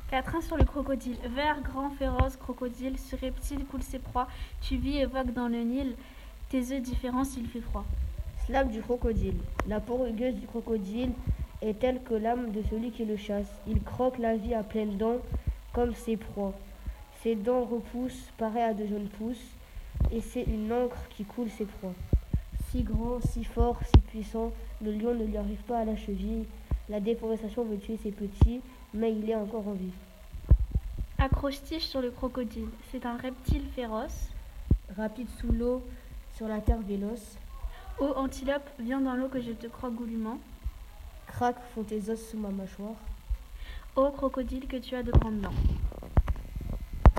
Quatrain sur le crocodile. Vert, grand, féroce, crocodile, ce reptile coule ses proies. Tu vis et vogues dans le Nil, tes œufs différents s'il fait froid. Slave du crocodile. La peau rugueuse du crocodile est telle que l'âme de celui qui le chasse. Il croque la vie à pleines dents comme ses proies. Ses dents repoussent, pareil à de jeunes pousses, et c'est une encre qui coule ses proies. Si grand, si fort, si puissant, le lion ne lui arrive pas à la cheville. La déforestation veut tuer ses petits, mais il est encore en vie. Accroche-tige sur le crocodile. C'est un reptile féroce. Rapide sous l'eau, sur la terre véloce. Ô antilope, viens dans l'eau que je te croque goulûment. Craque font tes os sous ma mâchoire. Ô crocodile que tu as de grandes dents.